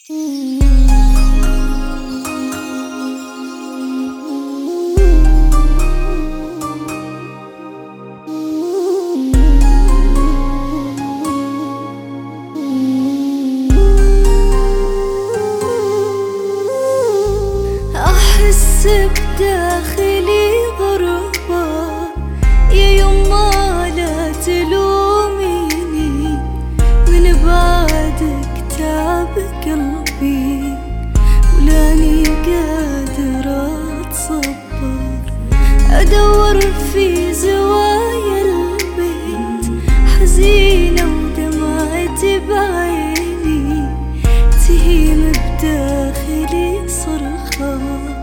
أحس بداخلي غربة يا يما لا تلوميني، من بعدك تعب قلبي ولاني قادرة أتصبر. أدور في زوايا البيت حزينة ودمعتي بعيني تهيم بداخلي صرخة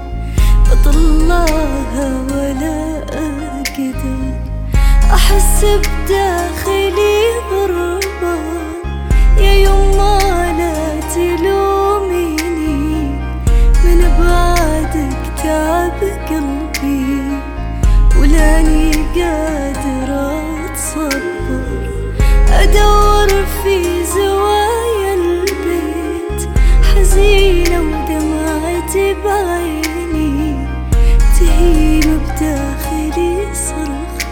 بطلعها ولا أقدر. أحس بداخلي غربة يا يما لا تلوميني، من بعدك تعب قلبي ولاني قادرة أتصبر. أدور في زوايا البيت حزينة ودمعتي بعيني تهيم بداخلي صرخة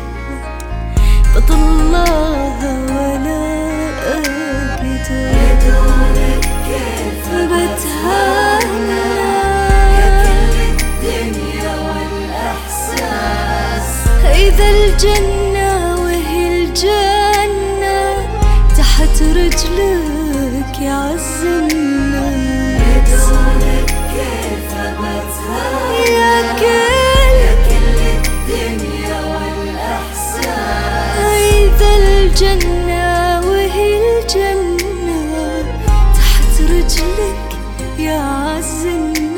بطلعها ولا أقدر. بدونك كيف بتهنى يا كل الدنيا والإحساس. إذا الجنة وهي الجنة تحت رجلك يعز الناس. بدونك كيف بتهنى يا كل الدنيا والإحساس. إذا الجنة وهي الجنة تحت رجلك يا عز الناس.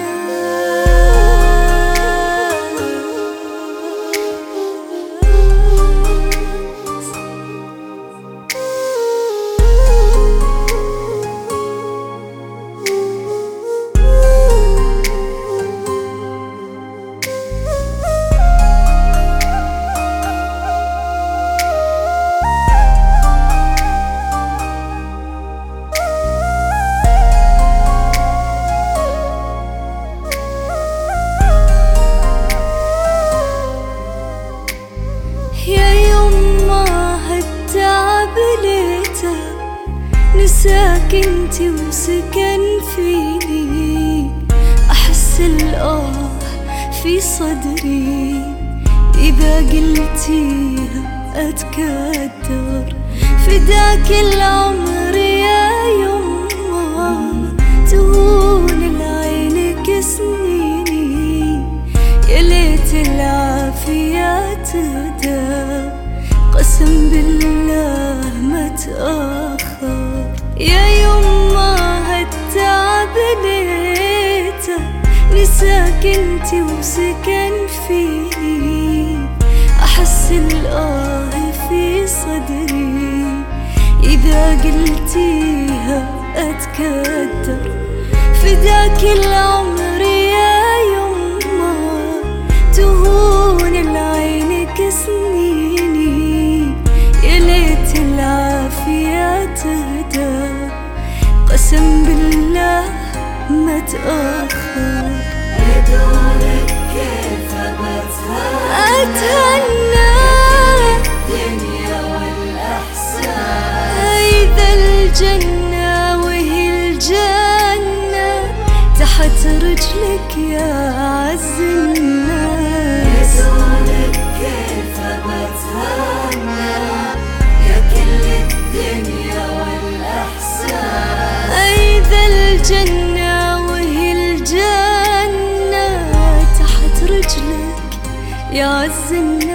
يا يما هالتعب ليته نساك انتي وسكن فيني. أحس الآه في صدري إذا قلتيها أتكدر. فداك العمر يا يما تهون العين سنيني، يا ليت العافية تهدى قسم بالله ما تأخر. يا يما هالتعب ليته نساك انتي وسكن فيني. أحس الآه في صدري إذا قلتيها أتكدر. فداك العمر يا يما تهون العين سنيني، يا ليت العافية تهدى قسم بالله ما تأخر. بدونك كيف أتهنى الدنيا والإحساس. إذا الجنة وهي الجنة تحت رجلك يا عز الناس. بدونك كيف بتهنى يا كل الدنيا والإحساس. إذا الجنة وهي الجنة تحت رجلك يا عز الناس.